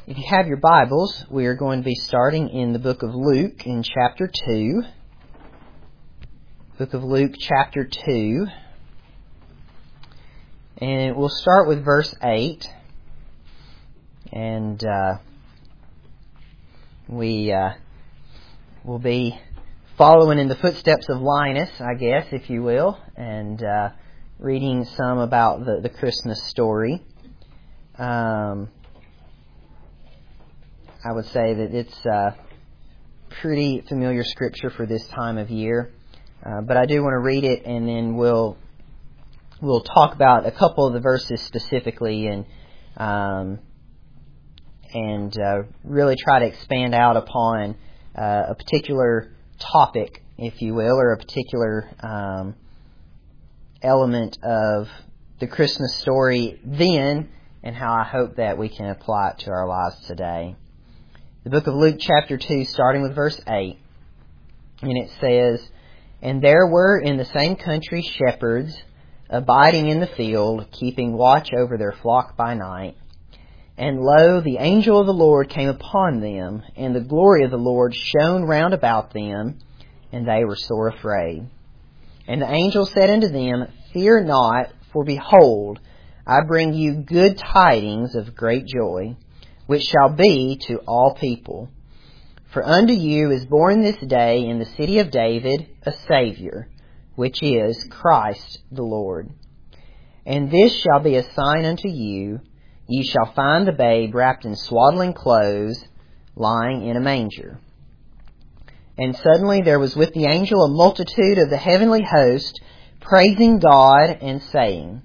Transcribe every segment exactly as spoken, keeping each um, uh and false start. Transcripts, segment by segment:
If you have your Bibles, we are going to be starting in the book of Luke in chapter two. Book of Luke chapter two. And we'll start with verse eight. And uh, we uh, will be following in the footsteps of Linus, I guess, if you will, and uh, reading some about the, the Christmas story. Um... I would say that it's a pretty familiar scripture for this time of year. Uh, but I do want to read it, and then we'll we'll talk about a couple of the verses specifically, and um, and uh, really try to expand out upon uh, a particular topic, if you will, or a particular um, element of the Christmas story then, and how I hope that we can apply it to our lives today. The book of Luke chapter two, starting with verse eight, and it says, "And there were in the same country shepherds, abiding in the field, keeping watch over their flock by night. And lo, the angel of the Lord came upon them, and the glory of the Lord shone round about them, and they were sore afraid. And the angel said unto them, Fear not, for behold, I bring you good tidings of great joy, which shall be to all people. For unto you is born this day in the city of David a Saviour, which is Christ the Lord. And this shall be a sign unto you, ye shall find the babe wrapped in swaddling clothes, lying in a manger. And suddenly there was with the angel a multitude of the heavenly host, praising God and saying,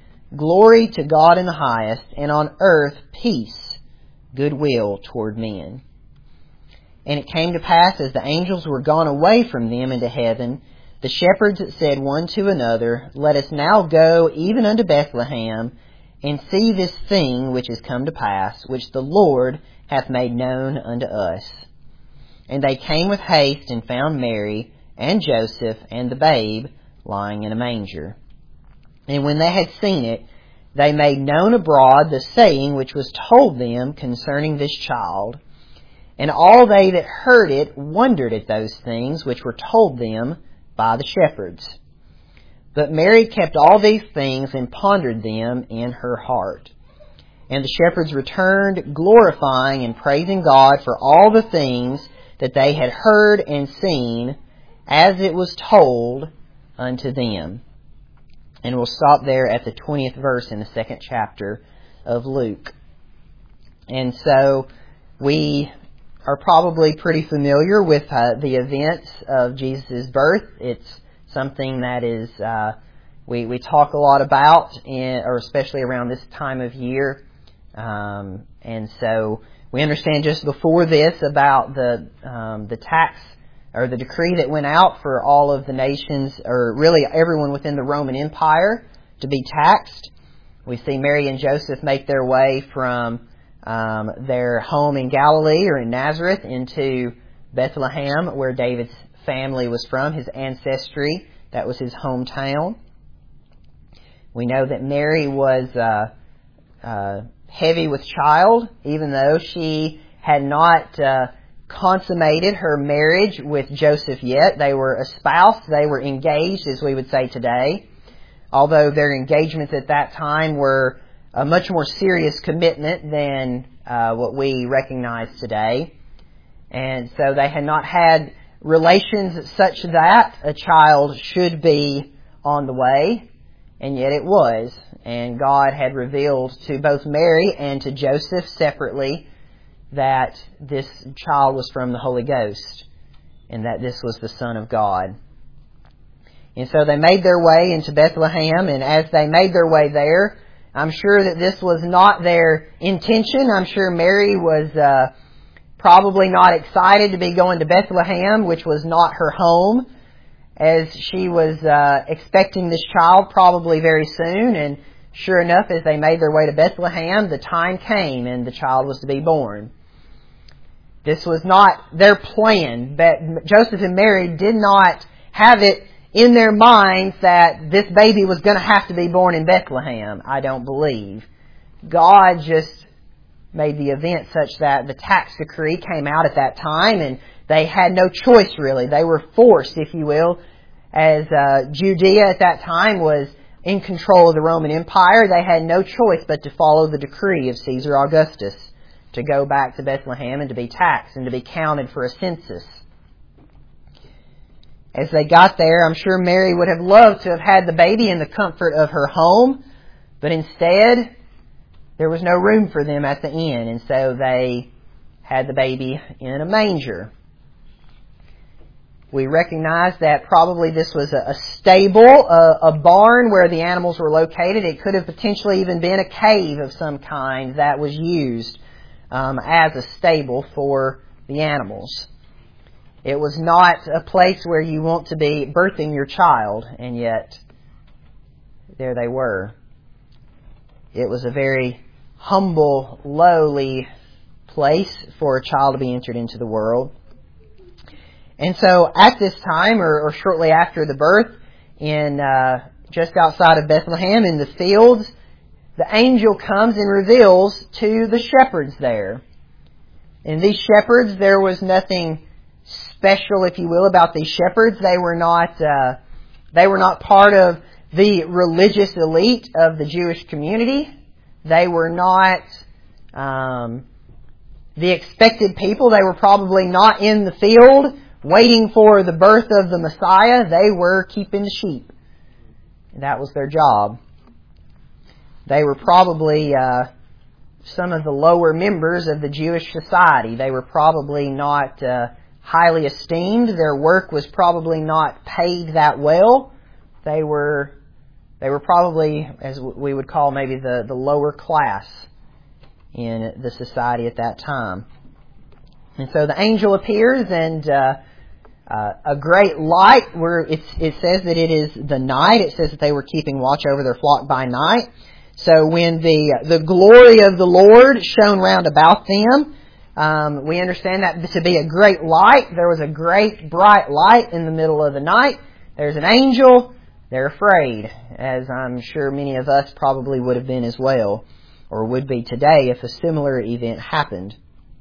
Glory to God in the highest, and on earth peace, goodwill toward men. And it came to pass, as the angels were gone away from them into heaven, the shepherds said one to another, Let us now go even unto Bethlehem, and see this thing which is come to pass, which the Lord hath made known unto us. And they came with haste, and found Mary, and Joseph, and the babe, lying in a manger. And when they had seen it, they made known abroad the saying which was told them concerning this child. And all they that heard it wondered at those things which were told them by the shepherds. But Mary kept all these things and pondered them in her heart. And the shepherds returned, glorifying and praising God for all the things that they had heard and seen, as it was told unto them." And we'll stop there at the twentieth verse in the second chapter of Luke. And so we are probably pretty familiar with uh, the events of Jesus' birth. It's something that is uh, we we talk a lot about, in, or especially around this time of year. Um, and so we understand just before this about the um, the tax or the decree that went out for all of the nations, or really everyone within the Roman Empire, to be taxed. We see Mary and Joseph make their way from um, their home in Galilee or in Nazareth into Bethlehem, where David's family was from, his ancestry. That was his hometown. We know that Mary was uh, uh, heavy with child, even though she had not Uh, consummated her marriage with Joseph yet. They were espoused, they were engaged, as we would say today, although their engagements at that time were a much more serious commitment than uh, what we recognize today. And so they had not had relations such that a child should be on the way, and yet it was. And God had revealed to both Mary and to Joseph separately that this child was from the Holy Ghost, and that this was the Son of God. And so they made their way into Bethlehem, and as they made their way there, I'm sure that this was not their intention. I'm sure Mary was uh, probably not excited to be going to Bethlehem, which was not her home, as she was uh, expecting this child probably very soon. And sure enough, as they made their way to Bethlehem, the time came and the child was to be born. This was not their plan, but Joseph and Mary did not have it in their minds that this baby was going to have to be born in Bethlehem. I don't believe. God just made the event such that the tax decree came out at that time, and they had no choice really. They were forced, if you will, as uh, Judea at that time was in control of the Roman Empire. They had no choice but to follow the decree of Caesar Augustus, to go back to Bethlehem and to be taxed and to be counted for a census. As they got there, I'm sure Mary would have loved to have had the baby in the comfort of her home, but instead there was no room for them at the inn, and so they had the baby in a manger. We recognize that probably this was a, a stable, a, a barn where the animals were located. It could have potentially even been a cave of some kind that was used um, as a stable for the animals. It was not a place where you want to be birthing your child, and yet there they were. It was a very humble, lowly place for a child to be entered into the world. And so at this time, or, or shortly after the birth, in uh, just outside of Bethlehem in the fields, the angel comes and reveals to the shepherds there. And these shepherds, there was nothing special, if you will, about these shepherds. They were not uh, they were not part of the religious elite of the Jewish community. They were not um, the expected people. They were probably not in the field waiting for the birth of the Messiah. They were keeping the sheep. That was their job. They were probably uh, some of the lower members of the Jewish society. They were probably not uh, highly esteemed. Their work was probably not paid that well. They were they were probably, as we would call maybe the, the lower class in the society at that time. And so the angel appears, and uh, uh, a great light, where it's, it says that it is the night. It says that they were keeping watch over their flock by night. So when the the glory of the Lord shone round about them, um, we understand that to be a great light. There was a great bright light in the middle of the night. There's an angel. They're afraid, as I'm sure many of us probably would have been as well, or would be today if a similar event happened.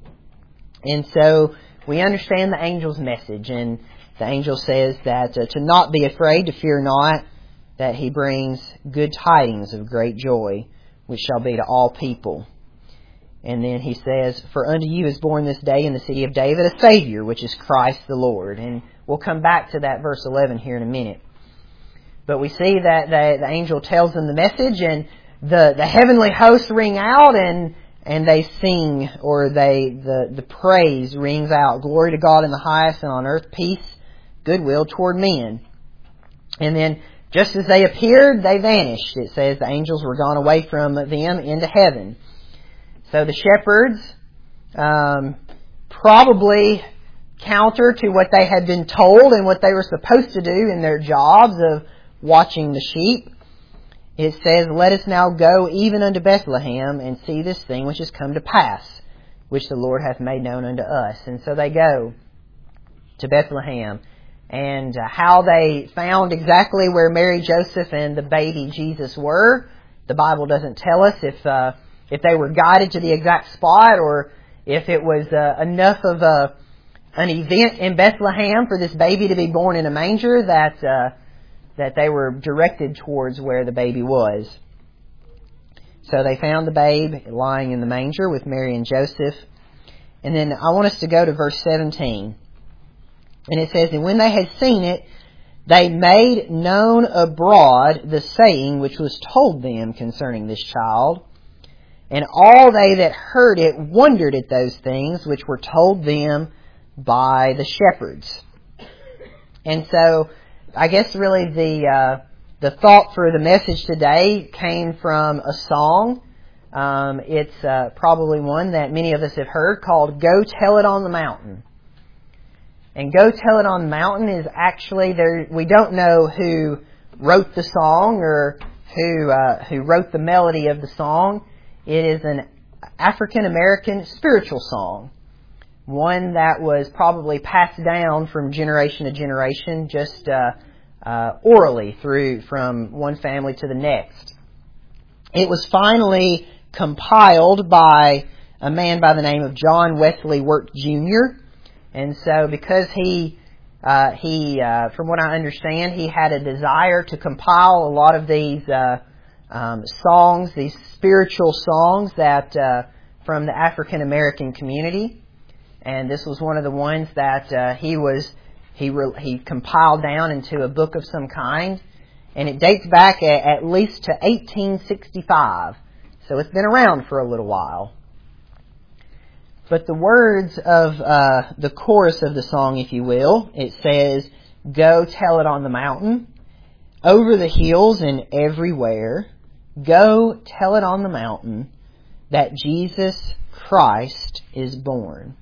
And so we understand the angel's message, and the angel says that uh, to not be afraid, to fear not, that he brings good tidings of great joy, which shall be to all people. And then he says, for unto you is born this day in the city of David a Savior, which is Christ the Lord. And we'll come back to that verse eleven here in a minute. But we see that the, the angel tells them the message, and the, the heavenly hosts ring out, and and they sing, or they the, the praise rings out. Glory to God in the highest, and on earth peace, goodwill toward men. And then just as they appeared, they vanished. It says the angels were gone away from them into heaven. So the shepherds, um, probably counter to what they had been told and what they were supposed to do in their jobs of watching the sheep, it says, let us now go even unto Bethlehem and see this thing which has come to pass, which the Lord hath made known unto us. And so they go to Bethlehem. And uh, how they found exactly where Mary, Joseph, and the baby Jesus were, the Bible doesn't tell us. If uh, if they were guided to the exact spot, or if it was uh, enough of a an event in Bethlehem for this baby to be born in a manger that uh, that they were directed towards where the baby was. So they found the babe lying in the manger with Mary and Joseph. And then I want us to go to verse seventeen. And it says, and when they had seen it, they made known abroad the saying which was told them concerning this child. And all they that heard it wondered at those things which were told them by the shepherds. And so, I guess really the uh, the thought for the message today came from a song. Um, it's uh, probably one that many of us have heard, called Go Tell It on the Mountain. And Go Tell It on the Mountain is actually, there. We don't know who wrote the song or who uh, who wrote the melody of the song. It is an African American spiritual song, one that was probably passed down from generation to generation, just uh, uh, orally through from one family to the next. It was finally compiled by a man by the name of John Wesley Wirt Junior And so because he, uh, he, uh, from what I understand, he had a desire to compile a lot of these uh, um, songs, these spiritual songs that uh, from the African American community. And this was one of the ones that uh, he was he re- he compiled down into a book of some kind, and it dates back at, at least to eighteen sixty-five. So it's been around for a little while. But the words of uh, the chorus of the song, if you will, it says, "Go tell it on the mountain, over the hills and everywhere. Go tell it on the mountain that Jesus Christ is born."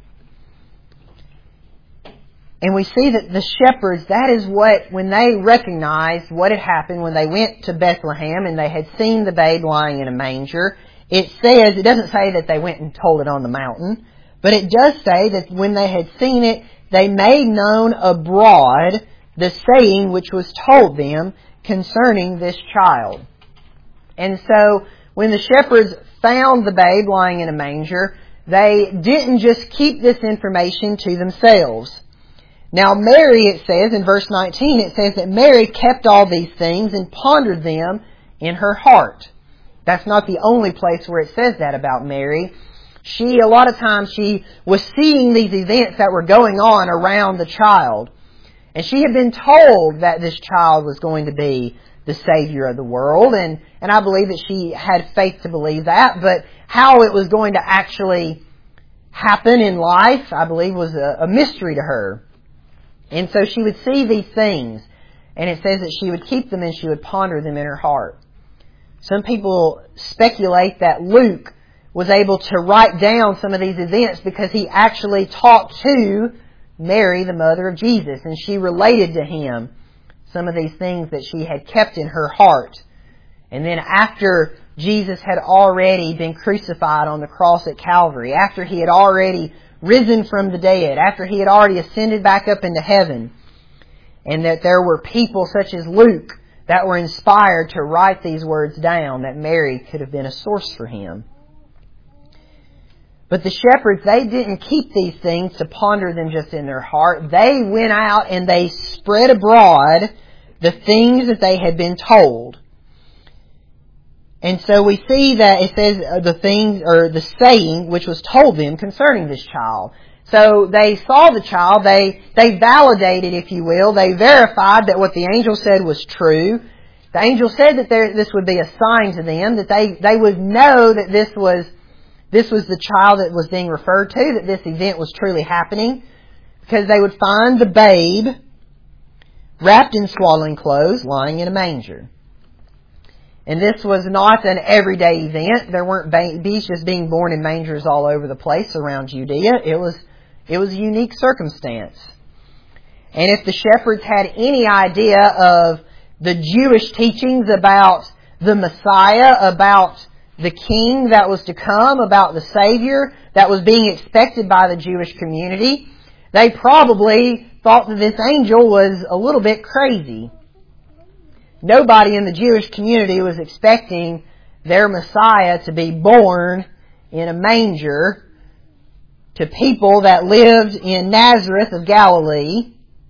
And we see that the shepherds, that is what, when they recognized what had happened, when they went to Bethlehem and they had seen the babe lying in a manger, it says, it doesn't say that they went and told it on the mountain, but it does say that when they had seen it, they made known abroad the saying which was told them concerning this child. And so, when the shepherds found the babe lying in a manger, they didn't just keep this information to themselves. Now Mary, it says in verse nineteen, it says that Mary kept all these things and pondered them in her heart. That's not the only place where it says that about Mary. She, a lot of times, she was seeing these events that were going on around the child. And she had been told that this child was going to be the Savior of the world. And, and I believe that she had faith to believe that. But how it was going to actually happen in life, I believe, was a, a mystery to her. And so she would see these things, and it says that she would keep them and she would ponder them in her heart. Some people speculate that Luke was able to write down some of these events because he actually talked to Mary, the mother of Jesus, and she related to him some of these things that she had kept in her heart. And then after Jesus had already been crucified on the cross at Calvary, after he had already risen from the dead, after he had already ascended back up into heaven, and that there were people such as Luke that were inspired to write these words down, that Mary could have been a source for him. But the shepherds, they didn't keep these things to ponder them just in their heart. They went out and they spread abroad the things that they had been told. And so we see that it says the things, or the saying which was told them concerning this child. So they saw the child, they, they validated, if you will, they verified that what the angel said was true. The angel said that there, this would be a sign to them, that they, they would know that this was, this was the child that was being referred to, that this event was truly happening, because they would find the babe wrapped in swaddling clothes, lying in a manger. And this was not an everyday event. There weren't babies just being born in mangers all over the place around Judea. It was, it was a unique circumstance. And if the shepherds had any idea of the Jewish teachings about the Messiah, about the King that was to come, about the Savior that was being expected by the Jewish community, they probably thought that this angel was a little bit crazy. Nobody in the Jewish community was expecting their Messiah to be born in a manger to people that lived in Nazareth of Galilee.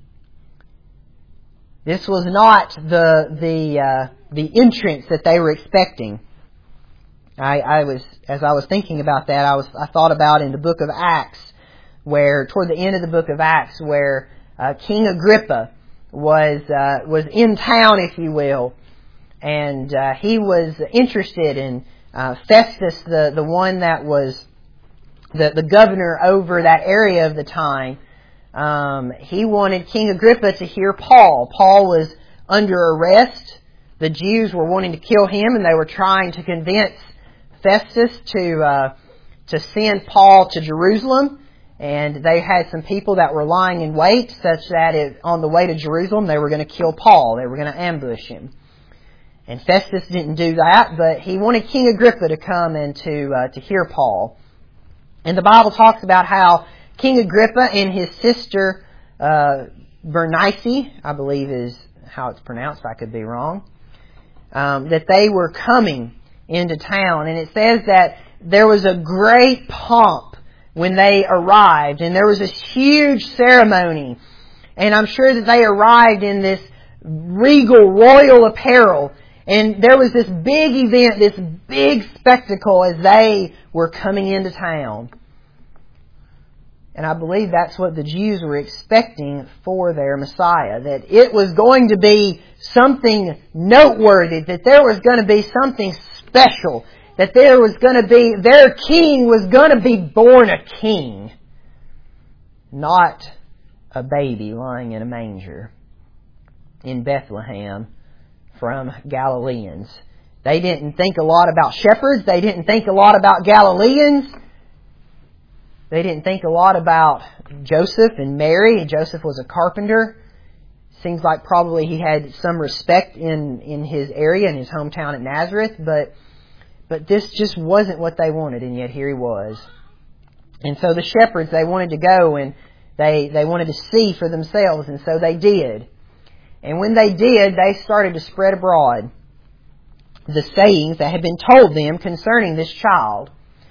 This was not the the uh, the entrance that they were expecting. I, I was as I was thinking about that, I was I thought about in the book of Acts, where toward the end of the book of Acts, where uh, King Agrippa was uh, was in town, if you will, and uh, he was interested in uh, Festus, the the one that was the the governor over that area of the time. Um, he wanted King Agrippa to hear Paul. Paul was under arrest. The Jews were wanting to kill him, and they were trying to convince Festus to uh, to send Paul to Jerusalem. And they had some people that were lying in wait, such that it, on the way to Jerusalem, they were going to kill Paul. They were going to ambush him. And Festus didn't do that, but he wanted King Agrippa to come and to uh, to hear Paul. And the Bible talks about how King Agrippa and his sister uh, Bernice, I believe is how it's pronounced, I could be wrong, um, that they were coming into town. And it says that there was a great pomp when they arrived, and there was this huge ceremony. And I'm sure that they arrived in this regal royal apparel. And there was this big event, this big spectacle as they were coming into town. And I believe that's what the Jews were expecting for their Messiah. That it was going to be something noteworthy. That there was going to be something special. That there was going to be, their king was going to be born a king. Not a baby lying in a manger in Bethlehem from Galileans. They didn't think a lot about shepherds. They didn't think a lot about Galileans. They didn't think a lot about Joseph and Mary. Joseph was a carpenter. Seems like probably he had some respect in, in his area, in his hometown at Nazareth, but but this just wasn't what they wanted, and yet here he was. And so the shepherds, they wanted to go and they, they wanted to see for themselves, and so they did. And when they did, they started to spread abroad the sayings that had been told them concerning this child.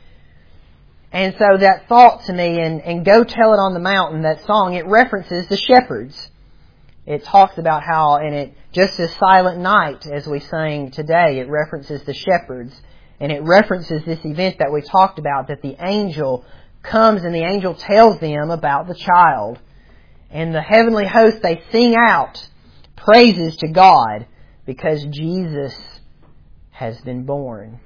And so that thought to me, and, and Go Tell It on the Mountain, that song, it references the shepherds. It talks about how, and it just as Silent Night, as we sang today, it references the shepherds. And it references this event that we talked about, that the angel comes and the angel tells them about the child. And the heavenly host, they sing out praises to God because Jesus has been born.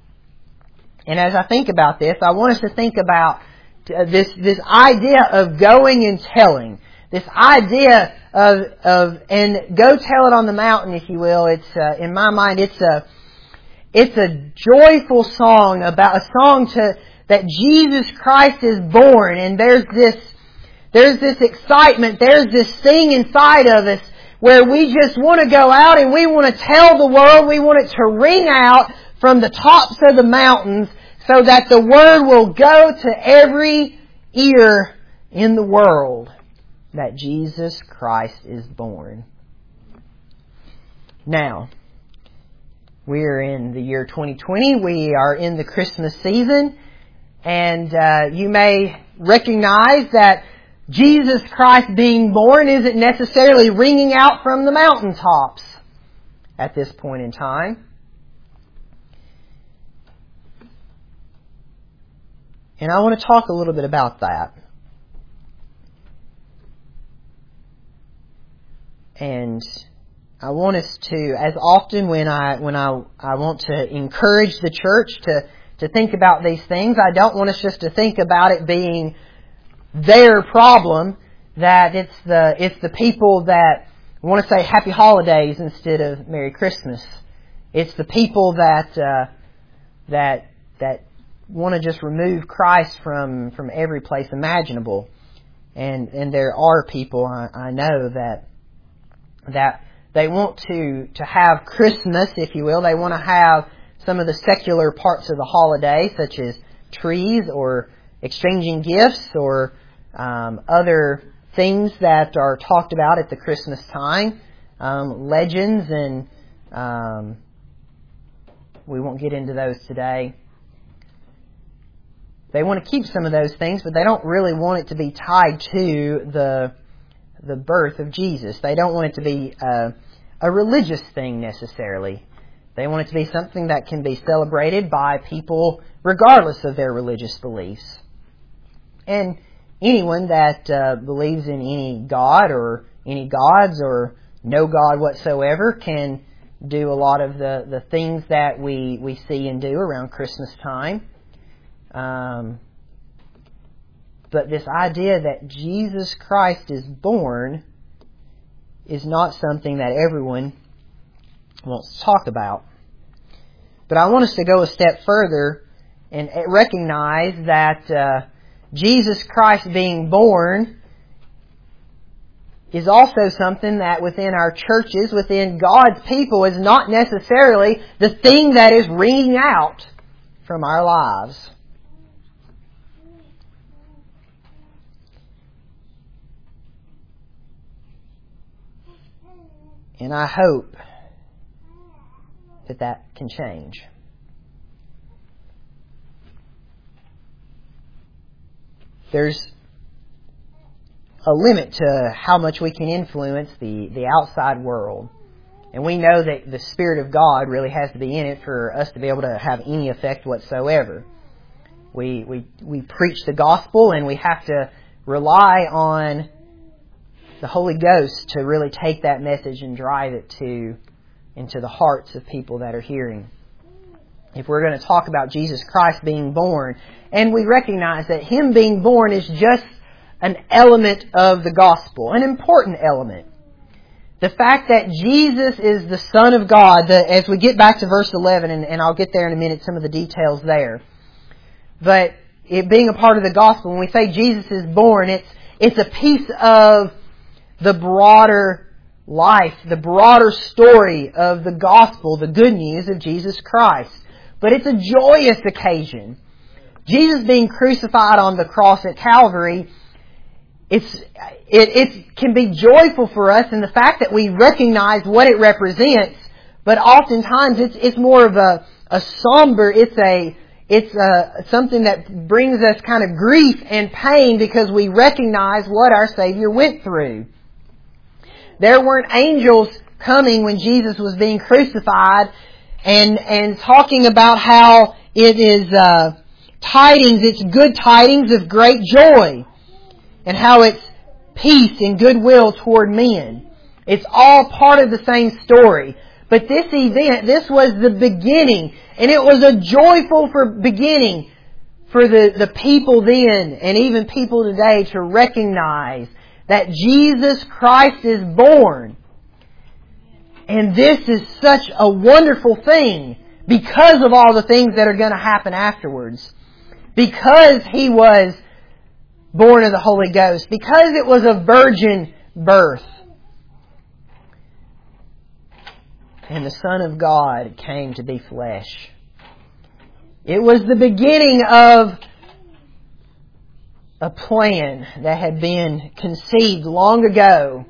And as I think about this, I want us to think about this, this idea of going and telling. This idea of, of, and Go Tell It on the Mountain, if you will. It's, uh, in my mind, it's a, it's a joyful song about, a song to, that Jesus Christ is born. And there's this, there's this excitement, there's this thing inside of us where we just want to go out and we want to tell the world, we want it to ring out from the tops of the mountains so that the word will go to every ear in the world that Jesus Christ is born. Now, we're in the year twenty twenty. We are in the Christmas season. And uh, you may recognize that Jesus Christ being born isn't necessarily ringing out from the mountaintops at this point in time. And I want to talk a little bit about that. And I want us to, as often when I when I, I want to encourage the church to, to think about these things, I don't want us just to think about it being their problem, that it's the it's the people that want to say Happy Holidays instead of Merry Christmas. It's the people that uh, that that want to just remove Christ from, from every place imaginable. And and there are people I, I know that that they want to to have Christmas, if you will. They want to have some of the secular parts of the holiday, such as trees or exchanging gifts or um, other things that are talked about at the Christmas time, um, legends, and um, we won't get into those today. They want to keep some of those things, but they don't really want it to be tied to the the birth of Jesus. They don't want it to be uh, a religious thing necessarily. They want it to be something that can be celebrated by people regardless of their religious beliefs. And anyone that uh, believes in any God or any gods or no God whatsoever can do a lot of the, the things that we, we see and do around Christmas time. Um, but this idea that Jesus Christ is born is not something that everyone wants to talk about. But I want us to go a step further and recognize that uh, Jesus Christ being born is also something that within our churches, within God's people, is not necessarily the thing that is ringing out from our lives. And I hope that that can change. there's a limit to how much we can influence the, the outside world. And we know that the Spirit of God really has to be in it for us to be able to have any effect whatsoever. We, we, we preach the gospel, and we have to rely on the Holy Ghost to really take that message and drive it to into the hearts of people that are hearing. If we're going to talk about Jesus Christ being born, and we recognize that Him being born is just an element of the gospel, an important element. The fact that Jesus is the Son of God, the, as we get back to verse eleven, and, and I'll get there in a minute, some of the details there. But it being a part of the gospel, when we say Jesus is born, it's it's a piece of the broader life, the broader story of the gospel, the good news of Jesus Christ. But it's a joyous occasion. Jesus being crucified on the cross at Calvary, it's it, it can be joyful for us in the fact that we recognize what it represents, but oftentimes it's it's more of a, a somber, it's a It's uh, something that brings us kind of grief and pain because we recognize what our Savior went through. There weren't angels coming when Jesus was being crucified and and talking about how it is uh, tidings, it's good tidings of great joy, and how it's peace and goodwill toward men. It's all part of the same story. But this event, this was the beginning, and it was a joyful for beginning for the, the people then, and even people today, to recognize that Jesus Christ is born. And this is such a wonderful thing because of all the things that are going to happen afterwards. Because He was born of the Holy Ghost. Because it was a virgin birth. And the Son of God came to be flesh. It was the beginning of a plan that had been conceived long ago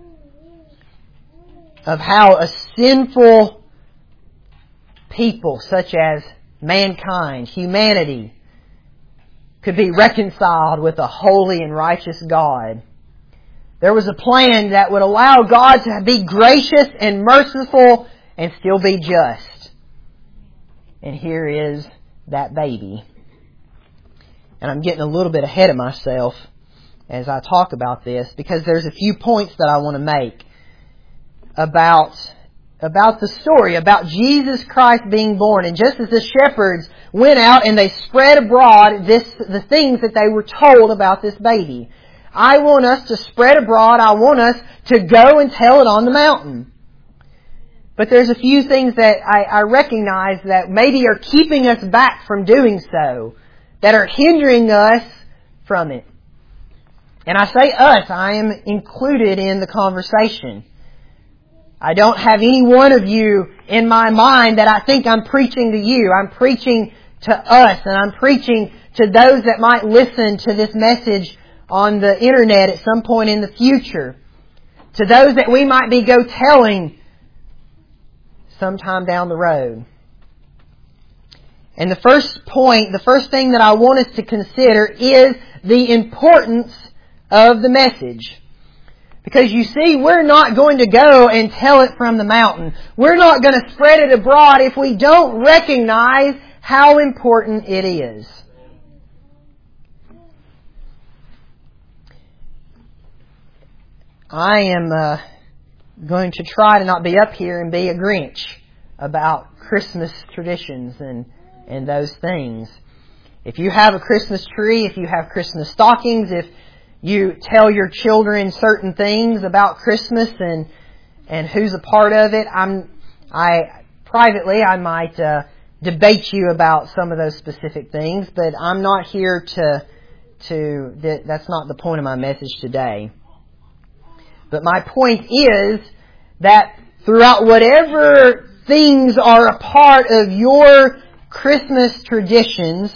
of how a sinful people such as mankind, humanity, could be reconciled with a holy and righteous God. There was a plan that would allow God to be gracious and merciful and still be just. And here is that baby. And I'm getting a little bit ahead of myself as I talk about this, because there's a few points that I want to make about, about the story, about Jesus Christ being born. And just as the shepherds went out and they spread abroad this, the things that they were told about this baby, I want us to spread abroad. I want us to go and tell it on the mountain. But there's a few things that I, I recognize that maybe are keeping us back from doing so, that are hindering us from it. And I say us, I am included in the conversation. I don't have any one of you in my mind that I think I'm preaching to you. I'm preaching to us, and I'm preaching to those that might listen to this message on the internet at some point in the future. To those that we might be go telling sometime down the road. And the first point, the first thing that I want us to consider is the importance of the message. Because you see, we're not going to go and tell it from the mountain. We're not going to spread it abroad if we don't recognize how important it is. I am uh, going to try to not be up here and be a Grinch about Christmas traditions and, and those things. If you have a Christmas tree, if you have Christmas stockings, if you tell your children certain things about Christmas and and who's a part of it, I'm I privately I might uh, debate you about some of those specific things, but I'm not here to to that, that's not the point of my message today. But my point is that throughout whatever things are a part of your Christmas traditions,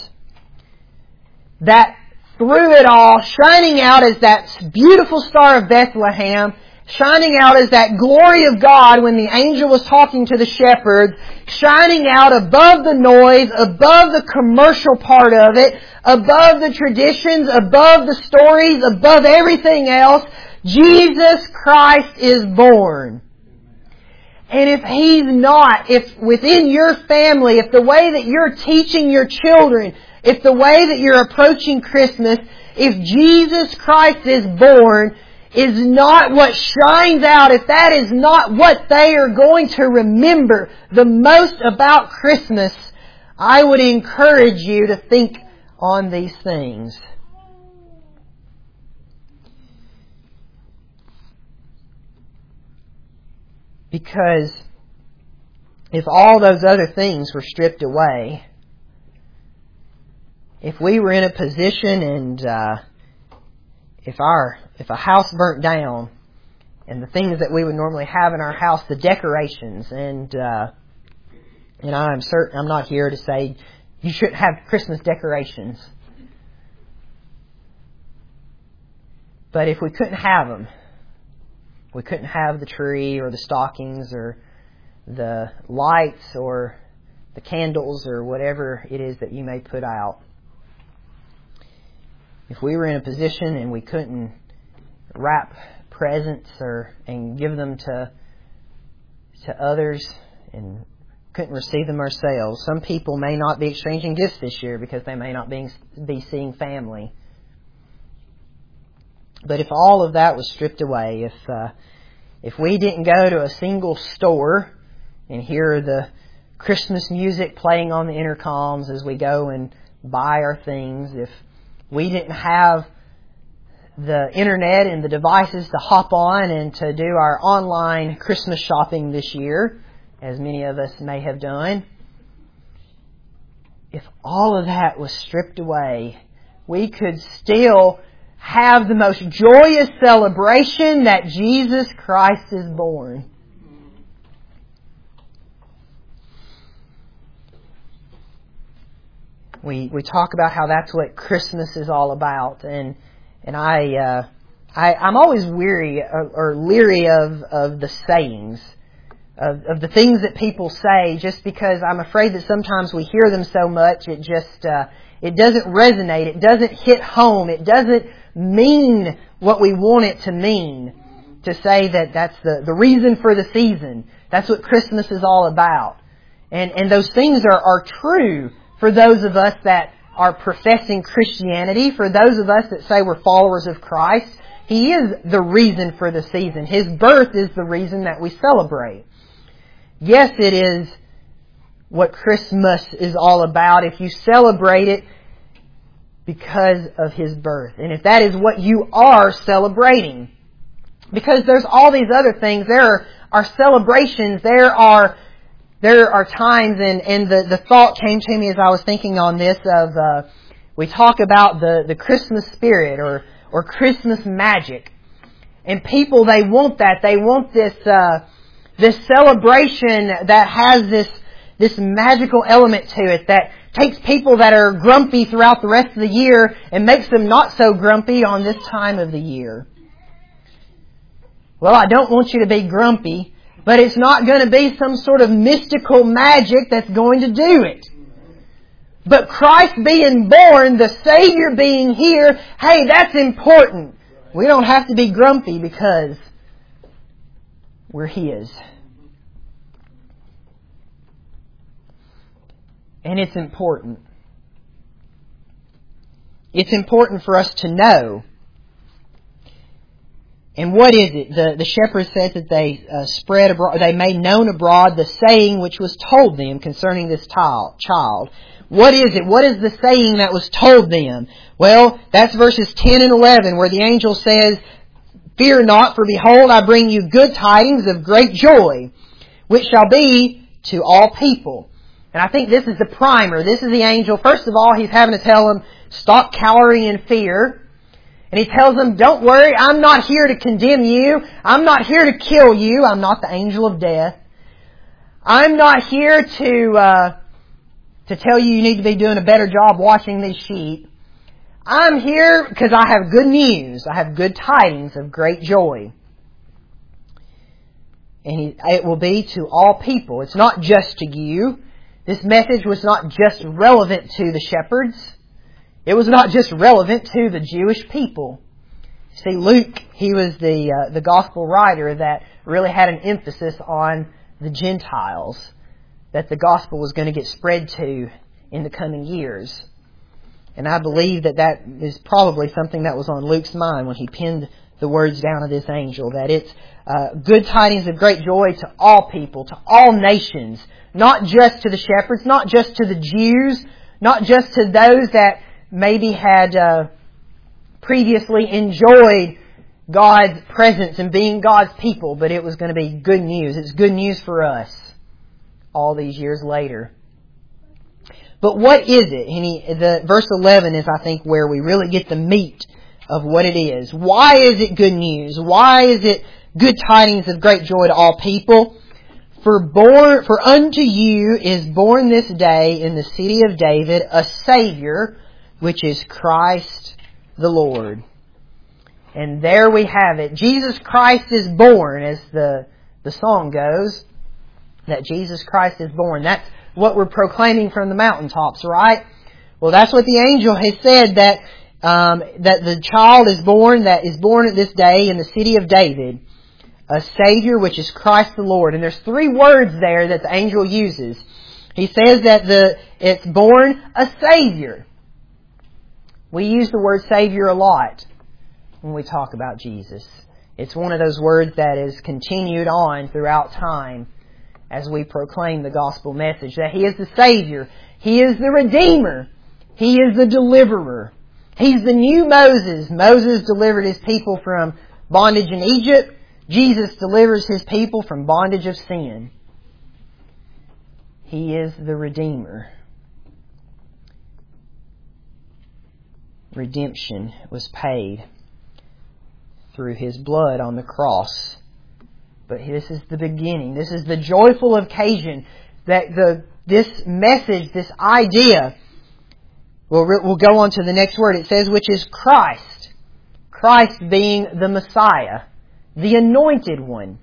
that through it all, shining out as that beautiful star of Bethlehem, shining out as that glory of God when the angel was talking to the shepherds, shining out above the noise, above the commercial part of it, above the traditions, above the stories, above everything else. Jesus Christ is born. And if He's not, if within your family, if the way that you're teaching your children, if the way that you're approaching Christmas, if Jesus Christ is born is not what shines out, if that is not what they are going to remember the most about Christmas, I would encourage you to think on these things. Because if all those other things were stripped away, if we were in a position and uh, if our if a house burnt down and the things that we would normally have in our house, the decorations, and uh, and I'm certain I'm not here to say you shouldn't have Christmas decorations, but if we couldn't have them, we couldn't have the tree or the stockings or the lights or the candles or whatever it is that you may put out. If we were in a position and we couldn't wrap presents or and give them to to others and couldn't receive them ourselves, some people may not be exchanging gifts this year because they may not be, be seeing family. But if all of that was stripped away, if uh, if we didn't go to a single store and hear the Christmas music playing on the intercoms as we go and buy our things, if we didn't have the internet and the devices to hop on and to do our online Christmas shopping this year, as many of us may have done, if all of that was stripped away, we could still have the most joyous celebration that Jesus Christ is born. We we talk about how that's what Christmas is all about, and and I uh, I I'm always weary or, or leery of of the sayings of of the things that people say, just because I'm afraid that sometimes we hear them so much it just uh, it doesn't resonate, it doesn't hit home, it doesn't mean what we want it to mean. To say that that's the the reason for the season, that's what Christmas is all about, and and those things are are true. For those of us that are professing Christianity, for those of us that say we're followers of Christ, He is the reason for the season. His birth is the reason that we celebrate. Yes, it is what Christmas is all about if you celebrate it because of His birth. And if that is what you are celebrating. Because there's all these other things. There are, are celebrations. There are There are times, and, and the, the thought came to me as I was thinking on this, of uh, we talk about the, the Christmas spirit or, or Christmas magic. And people, they want that. They want this uh, this celebration that has this this magical element to it that takes people that are grumpy throughout the rest of the year and makes them not so grumpy on this time of the year. Well, I don't want you to be grumpy. But it's not going to be some sort of mystical magic that's going to do it. But Christ being born, the Savior being here, hey, that's important. We don't have to be grumpy because we're His. And it's important. It's important for us to know. And what is it? The, the shepherd says that they uh, spread abroad, they made known abroad the saying which was told them concerning this child. What is it? What is the saying that was told them? Well, that's verses ten and eleven where the angel says, "Fear not, for behold, I bring you good tidings of great joy, which shall be to all people." And I think this is the primer. This is the angel. First of all, he's having to tell them, stop cowering in fear. And he tells them, don't worry, I'm not here to condemn you. I'm not here to kill you. I'm not the angel of death. I'm not here to uh, to tell you you need to be doing a better job watching these sheep. I'm here because I have good news. I have good tidings of great joy. And he, it will be to all people. It's not just to you. This message was not just relevant to the shepherds. It was not just relevant to the Jewish people. See, Luke, he was the uh, the gospel writer that really had an emphasis on the Gentiles, that the gospel was going to get spread to in the coming years. And I believe that that is probably something that was on Luke's mind when he penned the words down of this angel, that it's uh, good tidings of great joy to all people, to all nations, not just to the shepherds, not just to the Jews, not just to those that maybe had uh, previously enjoyed God's presence and being God's people, but it was going to be good news. It's good news for us all these years later. But what is it? And he, the verse eleven is, I think, where we really get the meat of what it is. Why is it good news? Why is it good tidings of great joy to all people? For born, for unto you is born this day in the city of David a Savior, which is Christ the Lord. And there we have it. Jesus Christ is born, as the, the song goes. That Jesus Christ is born. That's what we're proclaiming from the mountaintops, right? Well, that's what the angel has said, that um, that the child is born, that is born at this day in the city of David, a Savior, which is Christ the Lord. And there's three words there that the angel uses. He says that the it's born a Savior. We use the word Savior a lot when we talk about Jesus. It's one of those words that is continued on throughout time as we proclaim the gospel message, that He is the Savior. He is the Redeemer. He is the Deliverer. He's the new Moses. Moses delivered his people from bondage in Egypt. Jesus delivers His people from bondage of sin. He is the Redeemer. Redemption was paid through His blood on the cross. But this is the beginning. This is the joyful occasion that the this message, this idea, we'll, we'll go on to the next word. It says, which is Christ. Christ being the Messiah, the Anointed One.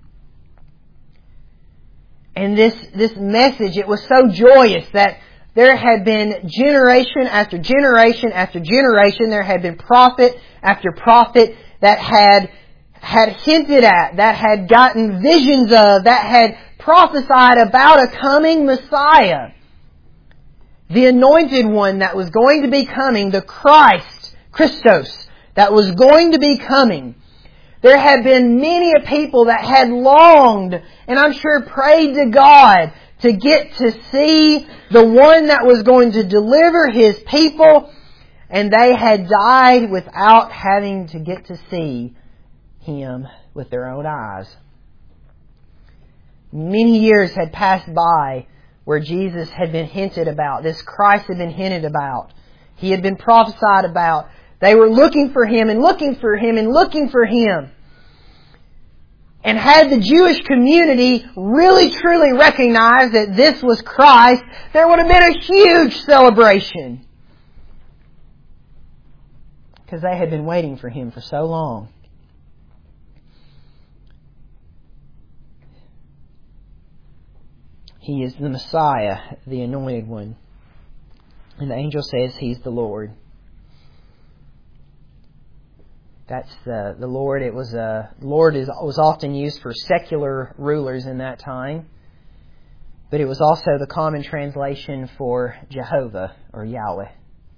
And this, this message, it was so joyous that there had been generation after generation after generation, there had been prophet after prophet that had had hinted at, that had gotten visions of, that had prophesied about a coming Messiah. The Anointed One that was going to be coming, the Christ, Christos, that was going to be coming. There had been many a people that had longed, and I'm sure prayed to God, to get to see the one that was going to deliver His people, and they had died without having to get to see Him with their own eyes. Many years had passed by where Jesus had been hinted about. This Christ had been hinted about. He had been prophesied about. They were looking for Him and looking for Him and looking for Him. And had the Jewish community really truly recognized that this was Christ, there would have been a huge celebration. Because they had been waiting for Him for so long. He is the Messiah, the Anointed One. And the angel says He's the Lord. That's the, the Lord. It was a Lord is was often used for secular rulers in that time. But it was also the common translation for Jehovah or Yahweh.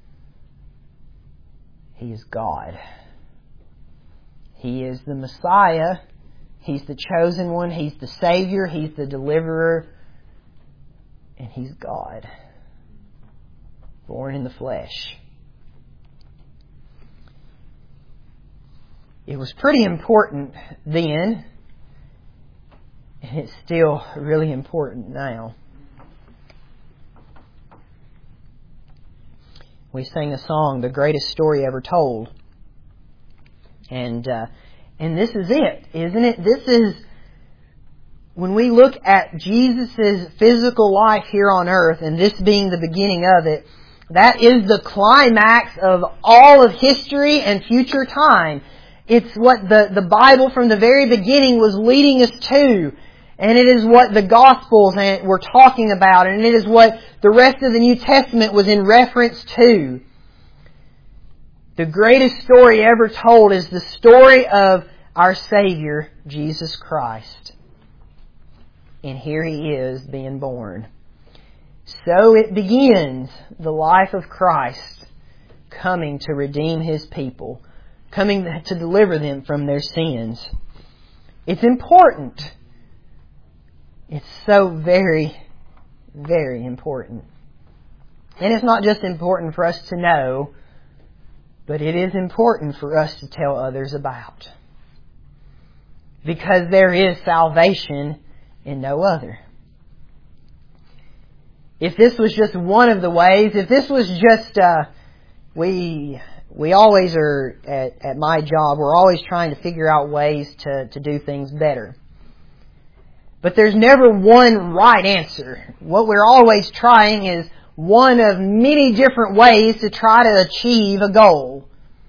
He is God. He is the Messiah. He's the chosen one. He's the Savior. He's the Deliverer. And He's God, born in the flesh. It was pretty important then, and it's still really important now. We sang a song, The Greatest Story Ever Told. And uh, and this is it, isn't it? This is, when we look at Jesus' physical life here on earth, and this being the beginning of it, that is the climax of all of history and future time. It's what the, the Bible from the very beginning was leading us to. And it is what the Gospels were talking about, and it is what the rest of the New Testament was in reference to. The greatest story ever told is the story of our Savior, Jesus Christ. And here He is being born. So it begins, the life of Christ, coming to redeem His people, coming to deliver them from their sins. It's important. It's so very, very important. And it's not just important for us to know, but it is important for us to tell others about. Because there is salvation in no other. If this was just one of the ways, if this was just, uh, we we always are, at, at my job, we're always trying to figure out ways to, to do things better. But there's never one right answer. What we're always trying is one of many different ways to try to achieve a goal.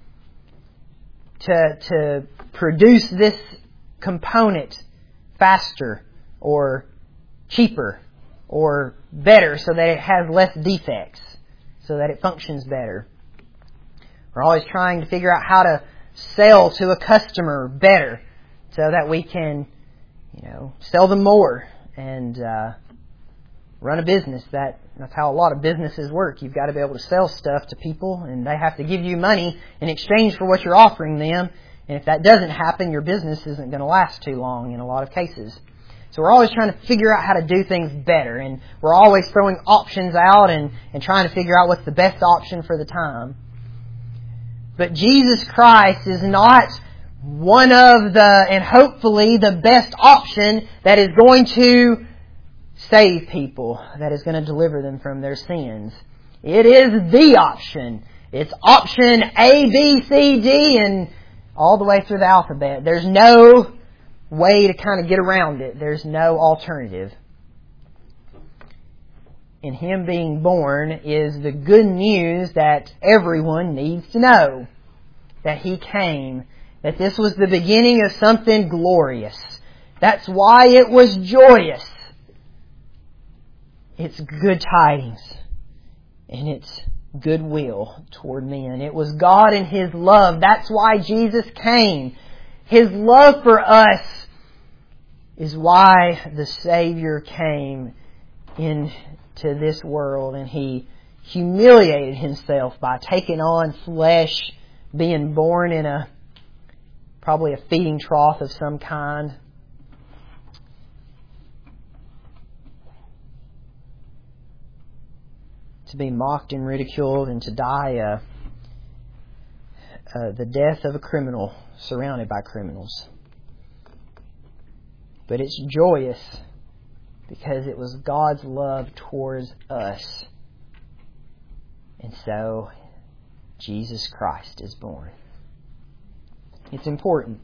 To, to produce this component faster or cheaper or better so that it has less defects, so that it functions better. We're always trying to figure out how to sell to a customer better so that we can, you know, sell them more and uh, run a business. That that's how a lot of businesses work. You've got to be able to sell stuff to people, and they have to give you money in exchange for what you're offering them. And if that doesn't happen, your business isn't going to last too long in a lot of cases. So we're always trying to figure out how to do things better, and we're always throwing options out and, and trying to figure out what's the best option for the time. But Jesus Christ is not one of the, and hopefully the best option that is going to save people, that is going to deliver them from their sins. It is the option. It's option A, B, C, D, and all the way through the alphabet. There's no way to kind of get around it. There's no alternative. In Him being born is the good news that everyone needs to know. That He came. That this was the beginning of something glorious. That's why it was joyous. It's good tidings. And it's goodwill toward men. It was God and His love. That's why Jesus came. His love for us is why the Savior came into this world, and He humiliated Himself by taking on flesh, being born in a probably a feeding trough of some kind. To be mocked and ridiculed, and to die uh, uh, the death of a criminal, surrounded by criminals. But it's joyous because it was God's love towards us. And so Jesus Christ is born. It's important.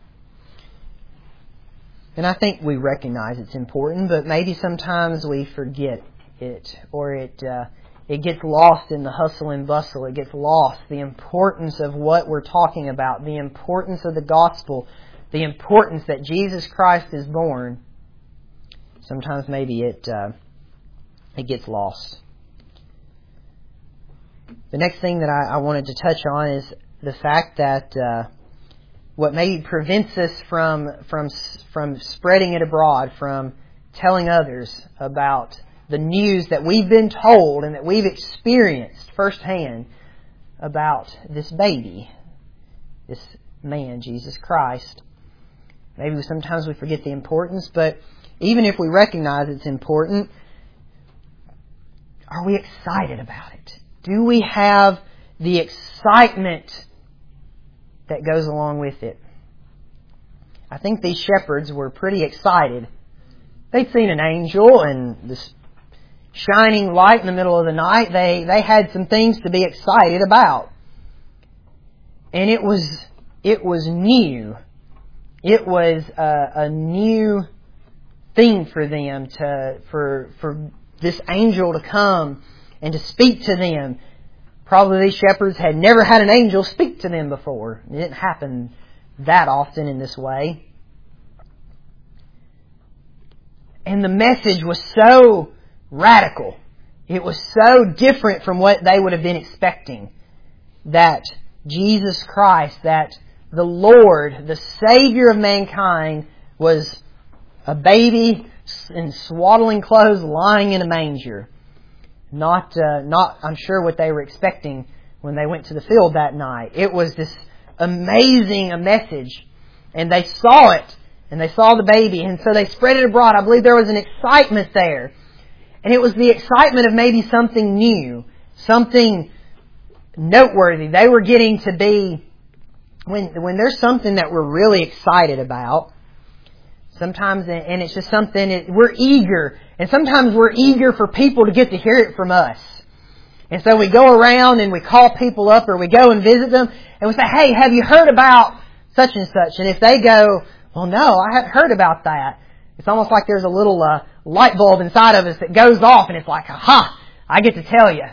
And I think we recognize it's important, but maybe sometimes we forget it, or it uh, it gets lost in the hustle and bustle. It gets lost, the importance of what we're talking about, the importance of the gospel, the importance that Jesus Christ is born. Sometimes maybe it uh, it gets lost. The next thing that I, I wanted to touch on is the fact that uh, what maybe prevents us from from from spreading it abroad, from telling others about the news that we've been told and that we've experienced firsthand about this baby, this man, Jesus Christ. Maybe sometimes we forget the importance, but even if we recognize it's important, are we excited about it? Do we have the excitement that goes along with it? I think these shepherds were pretty excited. They'd seen an angel and this shining light in the middle of the night. They they had some things to be excited about. And it was it was new. It was a, a new thing for them to for for this angel to come and to speak to them. Probably these shepherds had never had an angel speak to them before. It didn't happen that often in this way. And the message was so radical. It was so different from what they would have been expecting. That Jesus Christ, that the Lord, the Savior of mankind, was a baby in swaddling clothes lying in a manger. Not, uh, not, I'm sure, what they were expecting when they went to the field that night. It was this amazing a message. And they saw it. And they saw the baby. And so they spread it abroad. I believe there was an excitement there. And it was the excitement of maybe something new. Something noteworthy. They were getting to be... When, when there's something that we're really excited about, sometimes, and it's just something, it, we're eager. And sometimes we're eager for people to get to hear it from us. And so we go around and we call people up or we go and visit them and we say, hey, have you heard about such and such? And if they go, well, no, I haven't heard about that. It's almost like there's a little uh, light bulb inside of us that goes off and it's like, aha, I get to tell you.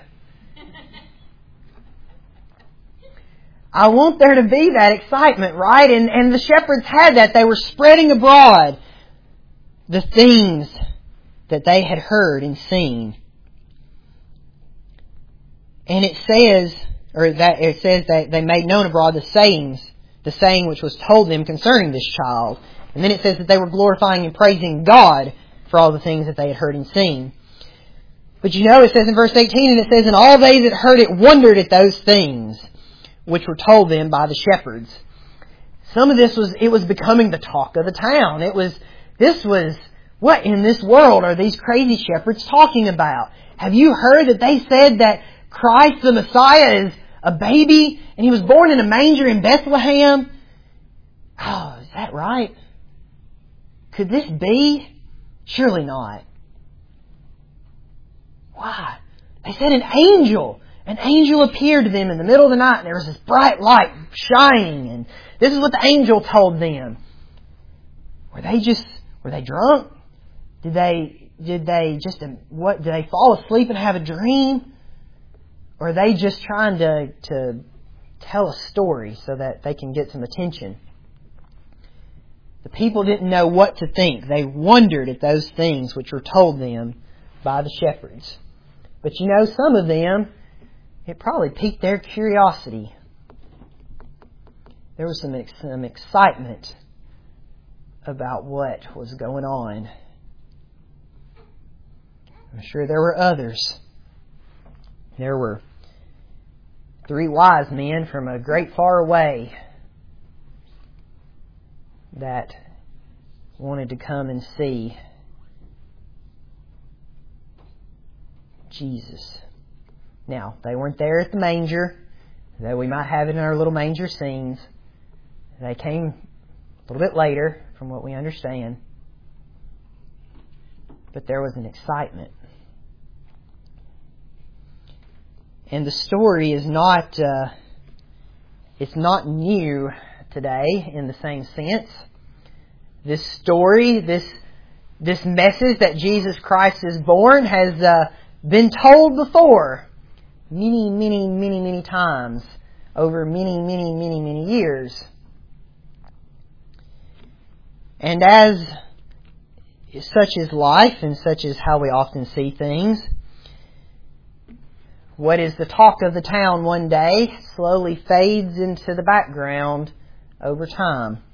I want there to be that excitement, right? And, and the shepherds had that. They were spreading abroad the things that they had heard and seen. And it says, or that it says that they made known abroad the sayings, the saying which was told them concerning this child. And then it says that they were glorifying and praising God for all the things that they had heard and seen. But you know, it says in verse eighteen, and it says, and all they that heard it wondered at those things which were told them by the shepherds. Some of this was, it was becoming the talk of the town. It was, this was, what in this world are these crazy shepherds talking about? Have you heard that they said that Christ the Messiah is a baby and He was born in a manger in Bethlehem? Oh, is that right? Could this be? Surely not. Why? They said an angel. An angel appeared to them in the middle of the night and there was this bright light shining, and this is what the angel told them. Were they just, were they drunk? Did they, did they just, what, did they fall asleep and have a dream? Or are they just trying to, to tell a story so that they can get some attention? The people didn't know what to think. They wondered at those things which were told them by the shepherds. But you know, some of them, it probably piqued their curiosity. There was some, ex- some excitement about what was going on. I'm sure there were others. There were three wise men from a great far away that wanted to come and see Jesus. Now, they weren't there at the manger, though we might have it in our little manger scenes. They came a little bit later, from what we understand. But there was an excitement. And the story is not, uh, it's not new today in the same sense. This story, this this message that Jesus Christ is born has uh, been told before. Many, many, many, many times over many, many, many, many years. And as such is life and such is how we often see things, what is the talk of the town one day slowly fades into the background over time.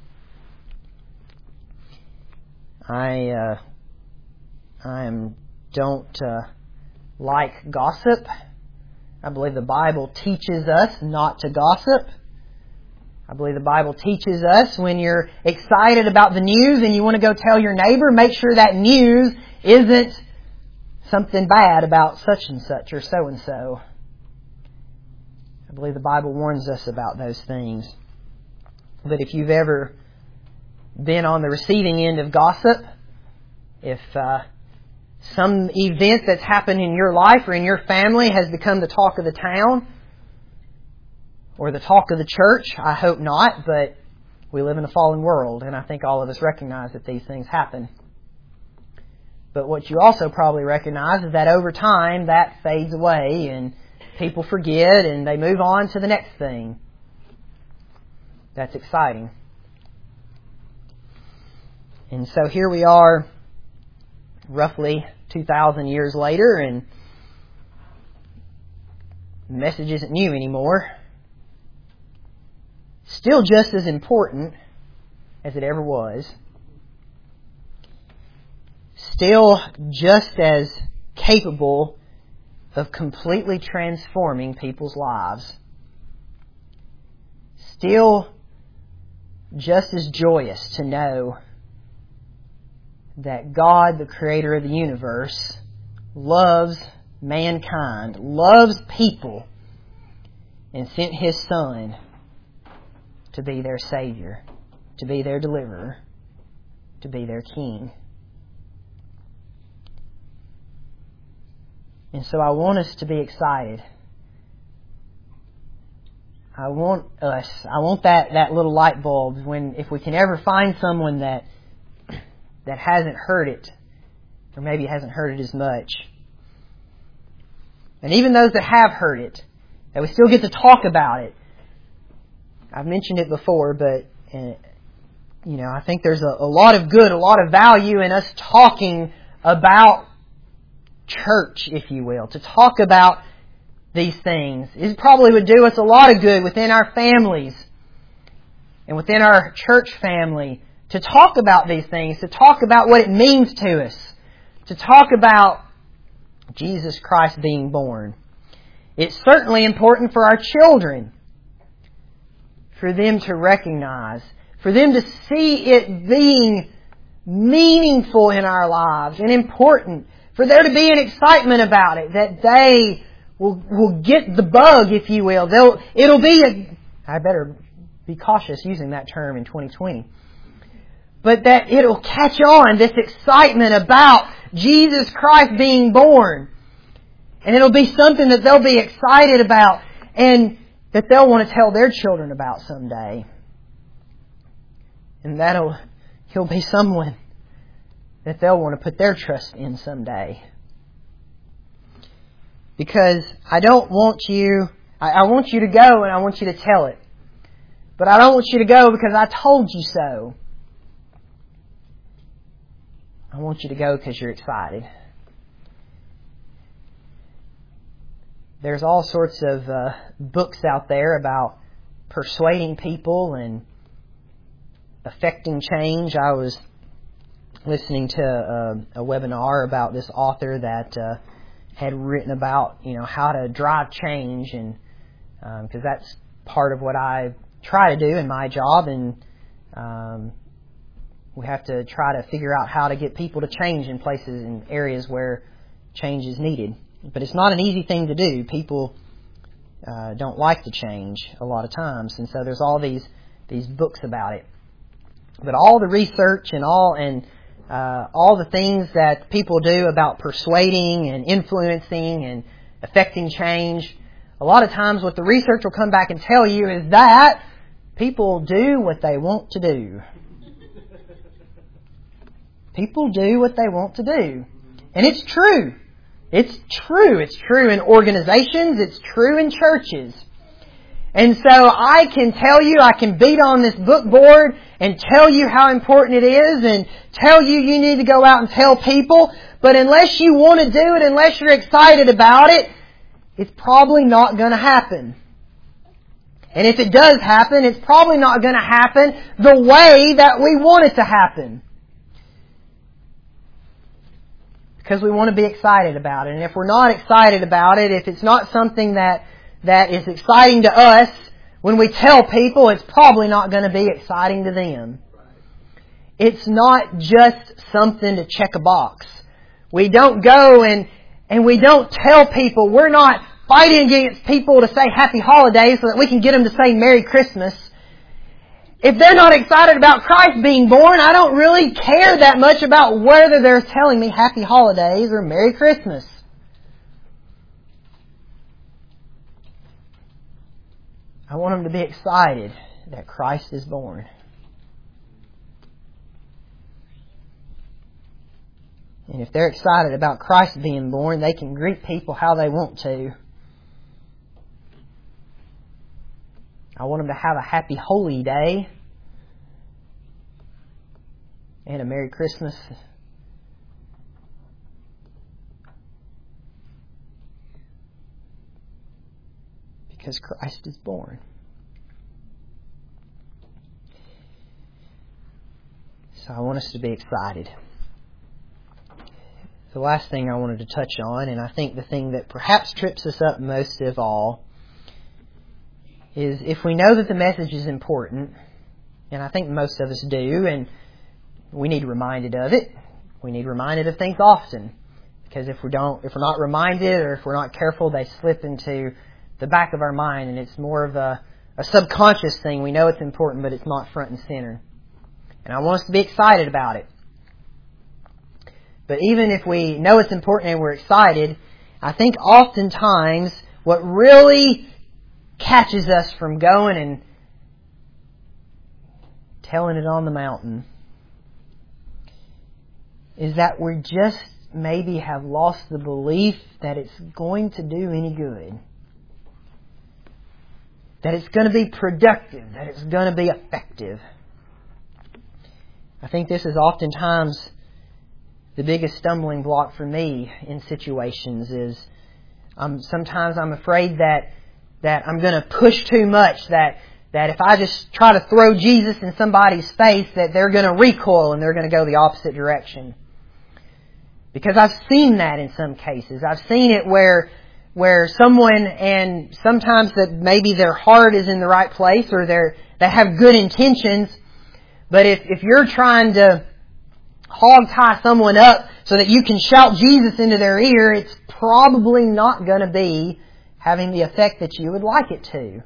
I uh, I am, don't uh, like gossip. I believe the Bible teaches us not to gossip. I believe the Bible teaches us when you're excited about the news and you want to go tell your neighbor, make sure that news isn't something bad about such and such or so and so. I believe the Bible warns us about those things. But if you've ever been on the receiving end of gossip, if uh, some event that's happened in your life or in your family has become the talk of the town or the talk of the church, I hope not, but we live in a fallen world and I think all of us recognize that these things happen. But what you also probably recognize is that over time that fades away and people forget and they move on to the next thing. That's exciting. And so here we are roughly two thousand years later, and the message isn't new anymore. Still just as important as it ever was. Still just as capable of completely transforming people's lives. Still just as joyous to know that God, the Creator of the universe, loves mankind, loves people, and sent His Son to be their Savior, to be their deliverer, to be their King. And so I want us to be excited. I want us, I want that, that little light bulb when, if we can ever find someone that that hasn't heard it, or maybe hasn't heard it as much. And even those that have heard it, that we still get to talk about it. I've mentioned it before, but uh, you know, I think there's a, a lot of good, a lot of value in us talking about church, if you will, to talk about these things. It probably would do us a lot of good within our families and within our church family to talk about these things, to talk about what it means to us, to talk about Jesus Christ being born. It's certainly important for our children, for them to recognize, for them to see it being meaningful in our lives and important, for there to be an excitement about it, that they will will get the bug, if you will. They'll it'll be a, I better be cautious using that term in twenty twenty. But that it'll catch on, this excitement about Jesus Christ being born. And it'll be something that they'll be excited about and that they'll want to tell their children about someday. And that'll he'll be someone that they'll want to put their trust in someday. Because I don't want you, I, I want you to go and I want you to tell it. But I don't want you to go because I told you so. I want you to go because you're excited. There's all sorts of uh, books out there about persuading people and affecting change. I was listening to a, a webinar about this author that uh, had written about, you know, how to drive change, and because um, that's part of what I try to do in my job, and um, we have to try to figure out how to get people to change in places and areas where change is needed. But it's not an easy thing to do. People uh, don't like to change a lot of times, and so there's all these these books about it. But all the research and all and uh, all the things that people do about persuading and influencing and affecting change, a lot of times what the research will come back and tell you is that people do what they want to do. People do what they want to do. And it's true. It's true. It's true in organizations. It's true in churches. And so I can tell you, I can beat on this book board and tell you how important it is and tell you you need to go out and tell people. But unless you want to do it, unless you're excited about it, it's probably not going to happen. And if it does happen, it's probably not going to happen the way that we want it to happen. Because we want to be excited about it. And if we're not excited about it, if it's not something that that is exciting to us, when we tell people, it's probably not going to be exciting to them. It's not just something to check a box. We don't go and, and we don't tell people, we're not fighting against people to say Happy Holidays so that we can get them to say Merry Christmas. If they're not excited about Christ being born, I don't really care that much about whether they're telling me Happy Holidays or Merry Christmas. I want them to be excited that Christ is born. And if they're excited about Christ being born, they can greet people how they want to. I want them to have a happy holy day and a Merry Christmas because Christ is born. So I want us to be excited. The last thing I wanted to touch on, and I think the thing that perhaps trips us up most of all, is if we know that the message is important, and I think most of us do, and we need reminded of it. We need reminded of things often. Because if we don't, if we're not reminded or if we're not careful, they slip into the back of our mind, and it's more of a, a subconscious thing. We know it's important, but it's not front and center. And I want us to be excited about it. But even if we know it's important and we're excited, I think oftentimes what really catches us from going and telling it on the mountain is that we just maybe have lost the belief that it's going to do any good. That it's going to be productive. That it's going to be effective. I think this is oftentimes the biggest stumbling block for me in situations is um, sometimes I'm afraid that that I'm going to push too much, that that if I just try to throw Jesus in somebody's face, that they're going to recoil and they're going to go the opposite direction. Because I've seen that in some cases. I've seen it where where someone, and sometimes that maybe their heart is in the right place or they're they have good intentions, but if, if you're trying to hog tie someone up so that you can shout Jesus into their ear, it's probably not going to be having the effect that you would like it to.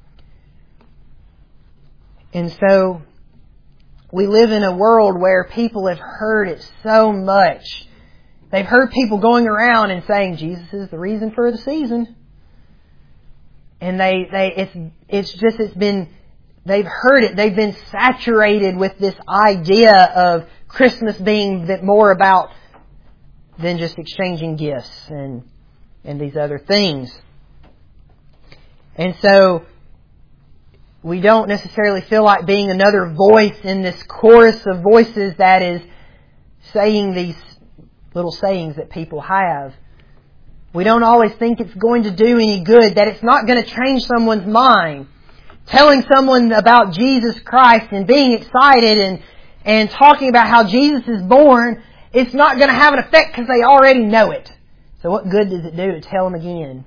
And so we live in a world where people have heard it so much. They've heard people going around and saying Jesus is the reason for the season. And they, they it's it's just it's been they've heard it, they've been saturated with this idea of Christmas being that more about than just exchanging gifts and and these other things. And so we don't necessarily feel like being another voice in this chorus of voices that is saying these little sayings that people have. We don't always think it's going to do any good, that it's not going to change someone's mind. Telling someone about Jesus Christ and being excited and, and talking about how Jesus is born, it's not going to have an effect because they already know it. So what good does it do to tell them again?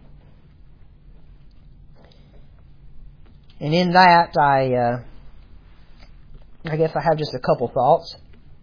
And in that, I, uh, I guess I have just a couple thoughts.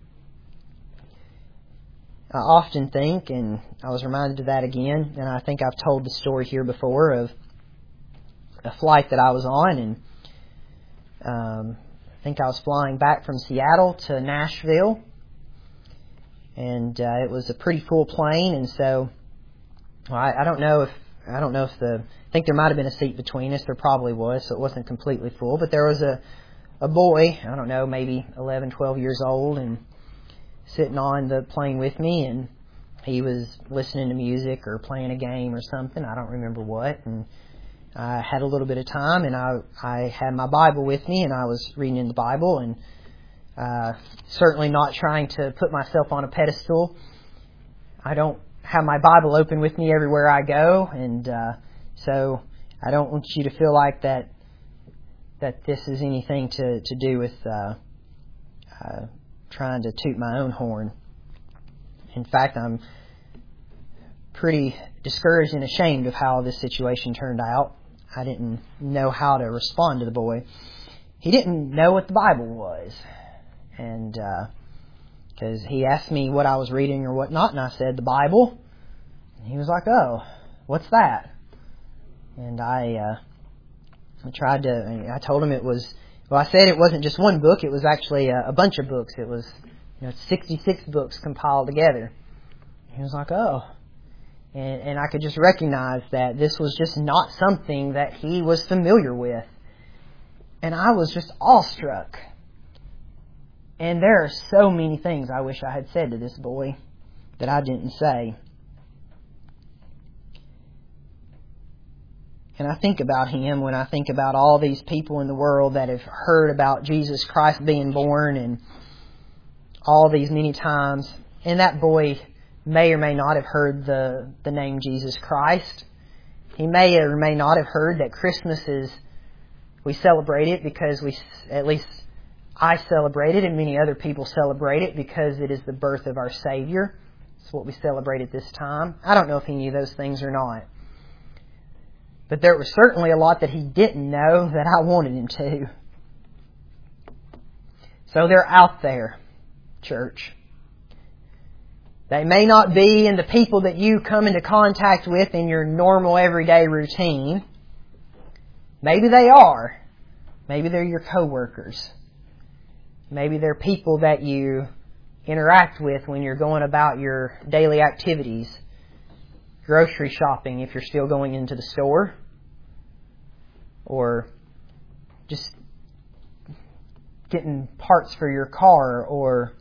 I often think, and I was reminded of that again, and I think I've told the story here before of a flight that I was on, and um, I think I was flying back from Seattle to Nashville, and uh, it was a pretty full plane, and so well, I, I don't know if I don't know if the I think there might have been a seat between us. There probably was, so it wasn't completely full, but there was a a boy, I don't know, maybe eleven, twelve years old, and sitting on the plane with me, and he was listening to music or playing a game or something. I don't remember what. And I had a little bit of time, and I I had my Bible with me, and I was reading in the Bible, and uh, certainly not trying to put myself on a pedestal. I don't have my Bible open with me everywhere I go, and uh, so I don't want you to feel like that that this is anything to, to do with uh, uh trying to toot my own horn. In fact, I'm pretty discouraged and ashamed of how this situation turned out. I didn't know how to respond to the boy. He didn't know what the Bible was. And because uh, he asked me what I was reading or what not, and I said, the Bible. And he was like, oh, what's that? And I, uh, I tried to, I told him it was Well, I said it wasn't just one book. It was actually a, a bunch of books. It was, you know, sixty-six books compiled together. He was like, oh. And, and I could just recognize that this was just not something that he was familiar with. And I was just awestruck. And there are so many things I wish I had said to this boy that I didn't say. And I think about him when I think about all these people in the world that have heard about Jesus Christ being born and all these many times. And that boy may or may not have heard the, the name Jesus Christ. he may or may not have heard that Christmas is, we celebrate it because we, at least I celebrate it and many other people celebrate it because it is the birth of our Savior. It's what we celebrate at this time. I don't know if he knew those things or not. But there was certainly a lot that he didn't know that I wanted him to. So they're out there, church. They may not be in the people that you come into contact with in your normal everyday routine. Maybe they are. Maybe they're your coworkers. Maybe they're people that you interact with when you're going about your daily activities. Grocery shopping if you're still going into the store. Or just getting parts for your car, or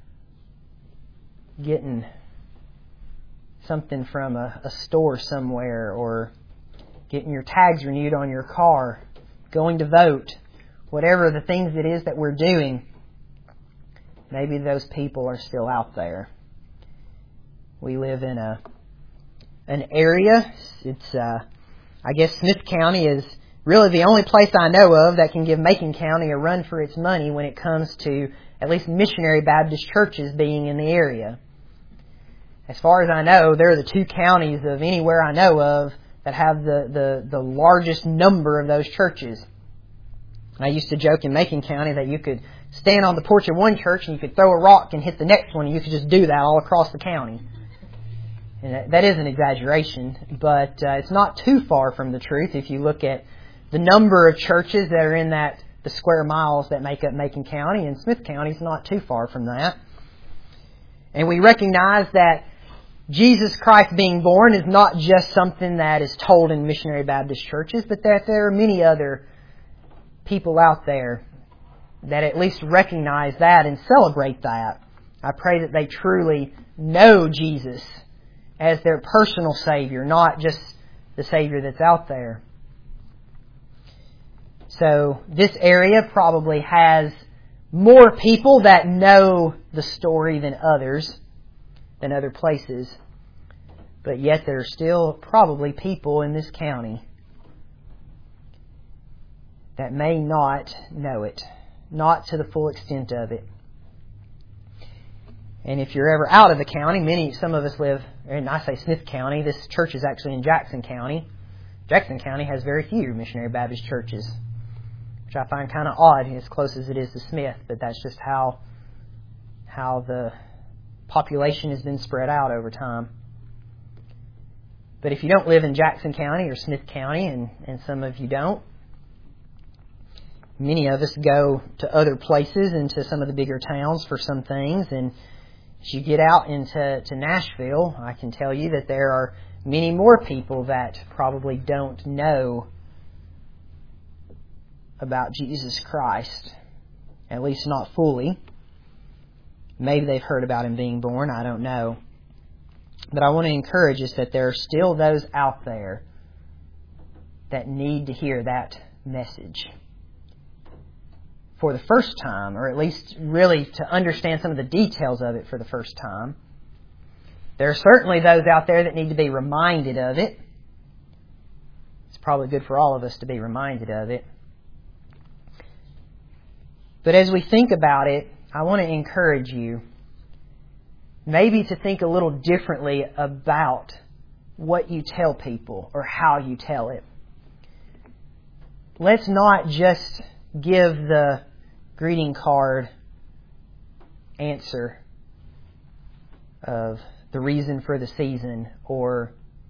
getting something from a, a store somewhere, or getting your tags renewed on your car, going to vote, whatever the things it is that we're doing, maybe those people are still out there. We live in a an area, it's uh, I guess Smith County is really the only place I know of that can give Macon County a run for its money when it comes to at least missionary Baptist churches being in the area. As far as I know, they're the two counties of anywhere I know of that have the, the, the largest number of those churches. I used to joke in Macon County that you could stand on the porch of one church and you could throw a rock and hit the next one, and you could just do that all across the county. And that, that is an exaggeration, but uh, it's not too far from the truth if you look at the number of churches that are in that the square miles that make up Macon County, and Smith County is not too far from that. And we recognize that Jesus Christ being born is not just something that is told in missionary Baptist churches, but that there are many other people out there that at least recognize that and celebrate that. I pray that they truly know Jesus as their personal Savior, not just the Savior that's out there. So this area probably has more people that know the story than others, than other places. But yet there are still probably people in this county that may not know it, not to the full extent of it. And if you're ever out of the county, many, some of us live, and I say Smith County, this church is actually in Jackson County. Jackson County has very few missionary Baptist churches, which I find kind of odd as close as it is to Smith, but that's just how how the population has been spread out over time. But if you don't live in Jackson County or Smith County, and, and some of you don't, many of us go to other places, into some of the bigger towns for some things, and as you get out into to Nashville, I can tell you that there are many more people that probably don't know about Jesus Christ, at least not fully. Maybe they've heard about Him being born, I don't know. But I want to encourage us that there are still those out there that need to hear that message for the first time, or at least really to understand some of the details of it for the first time. There are certainly those out there that need to be reminded of it. It's probably good for all of us to be reminded of it. But as we think about it, I want to encourage you maybe to think a little differently about what you tell people or how you tell it. Let's not just give the greeting card answer of the reason for the season, or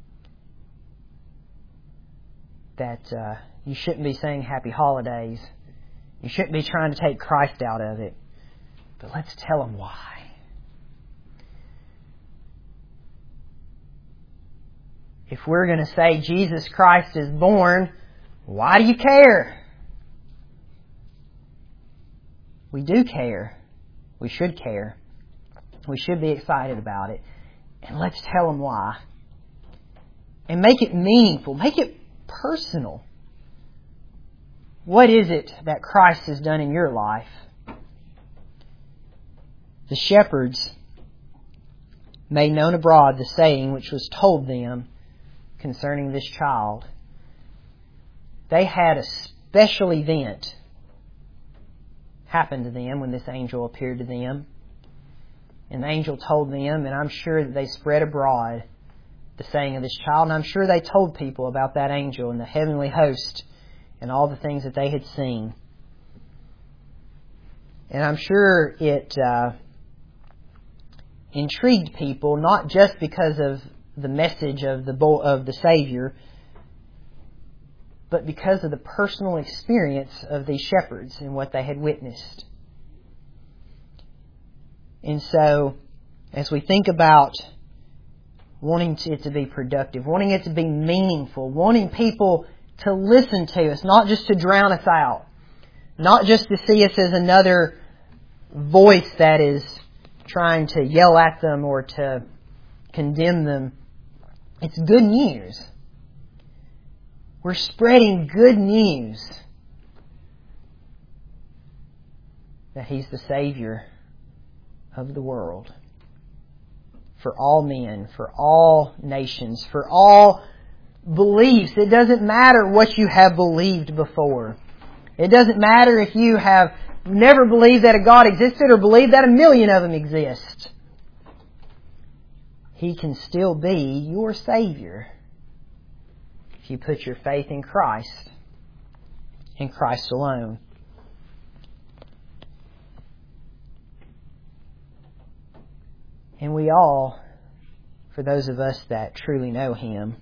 that uh, you shouldn't be saying happy holidays. You shouldn't be trying to take Christ out of it. But let's tell them why. If we're going to say Jesus Christ is born, why do you care? We do care. We should care. We should be excited about it. And let's tell them why. And make it meaningful. Make it personal. What is it that Christ has done in your life? The shepherds made known abroad the saying which was told them concerning this child, they had a special event happen to them when this angel appeared to them. And the angel told them, and I'm sure that they spread abroad the saying of this child, and I'm sure they told people about that angel and the heavenly host and all the things that they had seen. And I'm sure it uh, intrigued people, not just because of the message of the bo- of the Savior, but because of the personal experience of these shepherds and what they had witnessed. And so, as we think about wanting it to be productive, wanting it to be meaningful, wanting people to listen to us, not just to drown us out, not just to see us as another voice that is trying to yell at them or to condemn them. It's good news. We're spreading good news that He's the Savior of the world. For all men, for all nations, for all beliefs. It doesn't matter what you have believed before. It doesn't matter if you have never believed that a God existed or believed that a million of them exist. He can still be your Savior if you put your faith in Christ, in Christ alone. And we all, for those of us that truly know Him,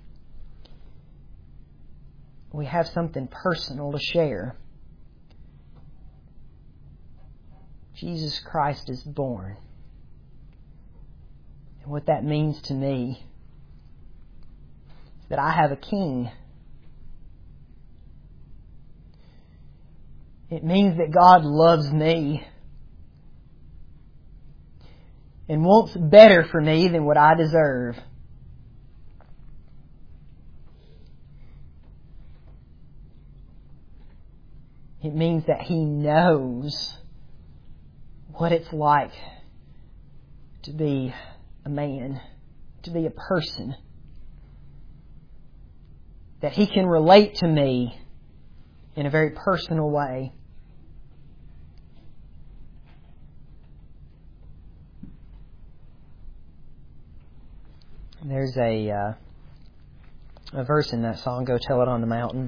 we have something personal to share. Jesus Christ is born. And what that means to me is that I have a King. It means that God loves me and wants better for me than what I deserve. It means that He knows what it's like to be a man, to be a person. That He can relate to me in a very personal way. There's a uh, a verse in that song, Go Tell It on the Mountain.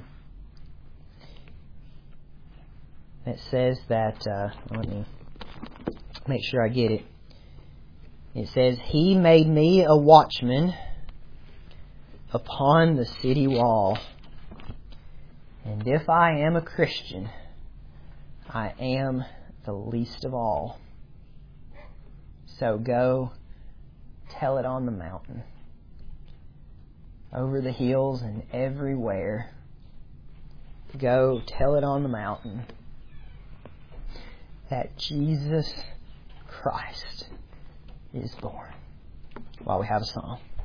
It says that, uh, let me make sure I get it. It says, He made me a watchman upon the city wall. And if I am a Christian, I am the least of all. So go tell it on the mountain, over the hills and everywhere. Go tell it on the mountain that Jesus Christ is born. While we have a song.